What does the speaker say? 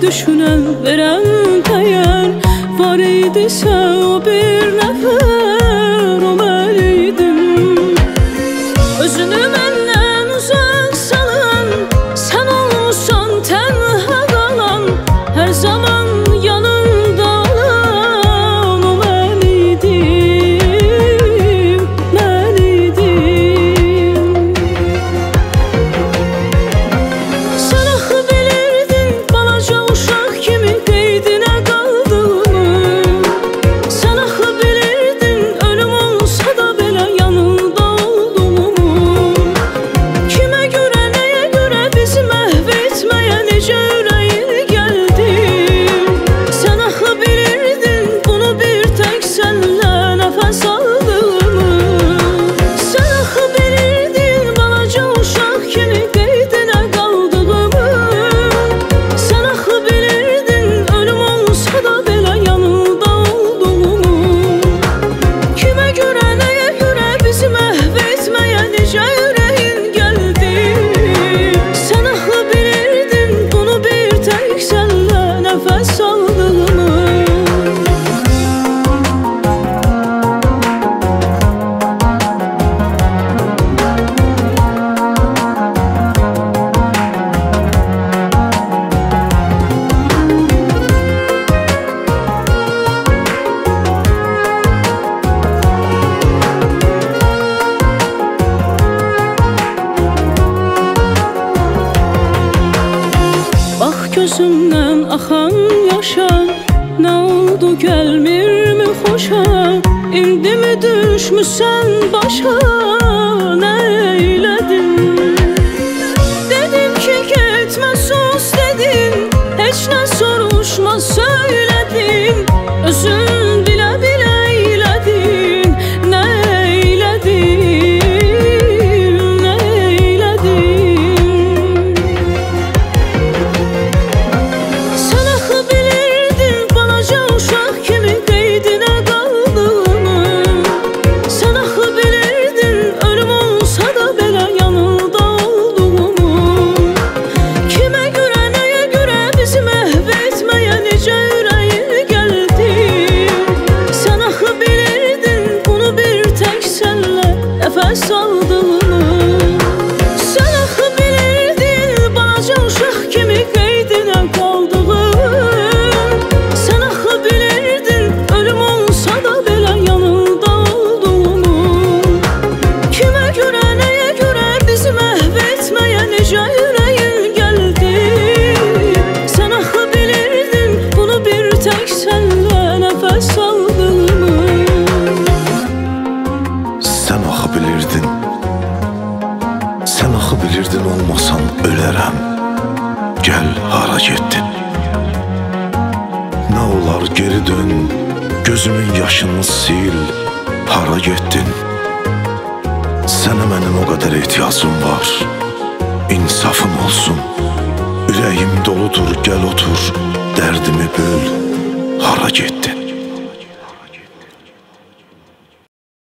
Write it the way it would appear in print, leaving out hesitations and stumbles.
düşünən, verən dəyər var idisə o bir nəfər, o mən idim. Özünü məndən uzaq salan, sən olmuşsan tənha qalan, hər zaman yanımda olan o mən idim, mən idim. Sən axı bilirdin balaca uşaq kimi qeydinə qaldığımı, sən axı bilirdin ölüm olsa da belə yanında olduğumu. Kimə görə, nəyə görə bizi məhv etməyə necə ürəyin gəldi? Sən axı bilirdin bunu bir tək sənlə nəfəs aldığımı. Sən axı bilirdin balaca uşaq kimi qeydinə qaldığımı. Sən axı bilirdin ölüm olsa da belə yanında olduğumu. Kimə görə, nəyə görə bizi məhv etməyə necə ürəyin gəldi? Sən axı bilirdin bunu bir tək sənlə nəfəs aldığımı. Bax gözümdən axan yaşa, nə oldu gəlmirmi xoşa? İndimi düşmüsən başa, nə eylədin? Dedim ki getmə sus dedin, heç nə soruşma söylədin. Özün bilə bilə eylədin, nə eylədin, nə eylədin? Sən axı bilirdin balaca uşaq kimi qeydinə qaldığımı. Sən axı bilirdin ölüm olsa da belə yanında olduğumu. Kimə görə, nəyə görə bizi məhv etməyə necə ürəyin gəldi? Sən axı bilirdin bunu bir tək sənlə nəfəs aldığımı. Sən axı bilirdin balaca uşaq kimi qeydinə qaldığımı. Sən axı bilirdin ölüm olsa da belə yanında olduğumu. Kimə görə, nəyə görə bizi məhv etməyə necə ürəyin gəldi? Sən axı bilirdin bunu bir tək sənlə nəfəs aldığımı. Sən axı bilirdin, sən axı bilirdin olmasan ölərəm. Gəl hara getdin? Nə olar geri dön, gözümün yaşını sil. Hara getdin? Sənə mənim o qədər ehtiyacım var. İnsafım olsun. Ürəyim doludur, gəl otur, dərdimi böl. Hara getdin?